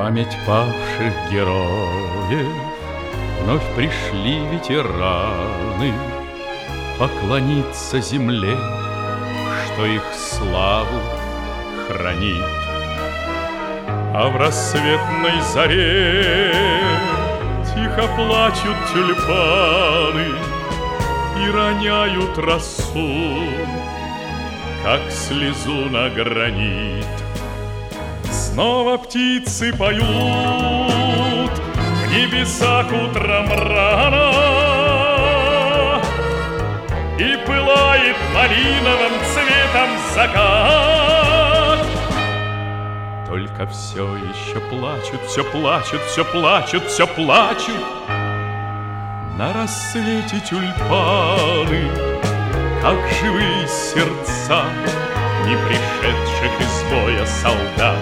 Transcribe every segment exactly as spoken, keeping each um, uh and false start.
память павших героев вновь пришли ветераны поклониться земле, что их славу хранит. А в рассветной заре тихо плачут тюльпаны и роняют росу, как слезу на гранит. Снова птицы поют в небесах утром рано, и пылает малиновым цветом закат. Только все еще плачут, все плачут, все плачут, все плачут. На рассвете тюльпаны, как живые сердца не пришедших из боя солдат.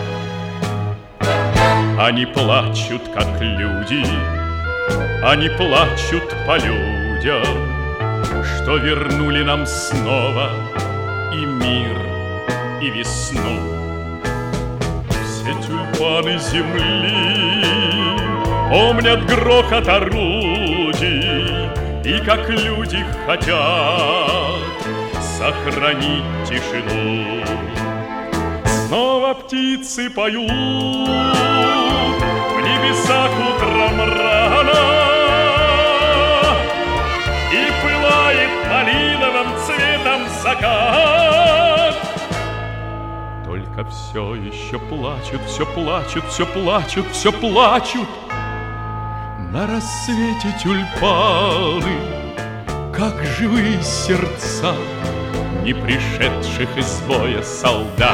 Они плачут, как люди, они плачут по людям, что вернули нам снова и мир, и весну. Все тюльпаны земли помнят грохот орудий, и как люди хотят сохранить тишину. Снова птицы поют в небесах утром рано, и пылает малиновым цветом закат. Только все еще плачут, все плачут, все плачут, все плачут. На рассвете тюльпаны, как живые сердца не пришедших из боя солдат.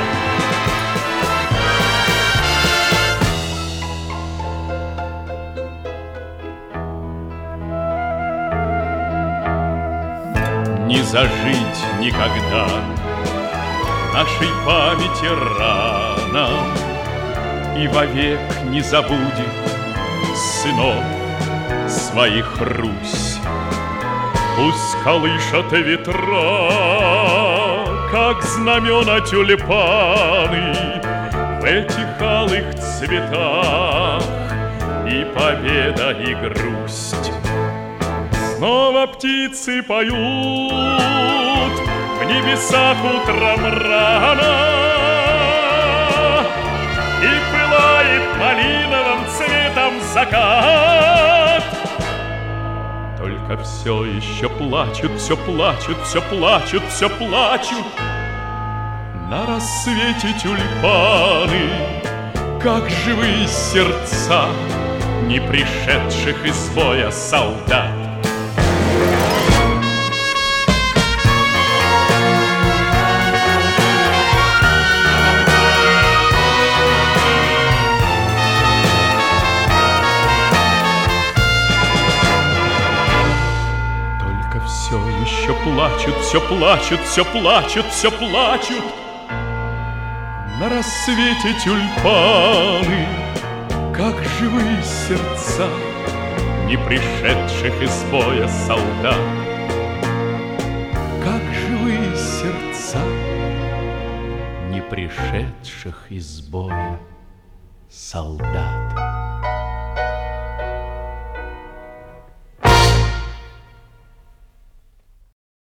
Не зажить никогда нашей памяти рана, и вовек не забудет сынов своих Русь. Пусть колышат ветра, как знамена тюльпаны, в этих алых цветах и победа, и грусть. Снова птицы поют в небесах утром рано, и пылает малиновым цветом закат. Только все еще плачут, все плачут, все плачут, все плачут. На рассвете тюльпаны, как живые сердца не пришедших из боя солдат. Все еще плачут, все плачут, все плачут, все плачут. На рассвете тюльпаны, как живые сердца не пришедших из боя солдат. Как живые сердца не пришедших из боя солдат.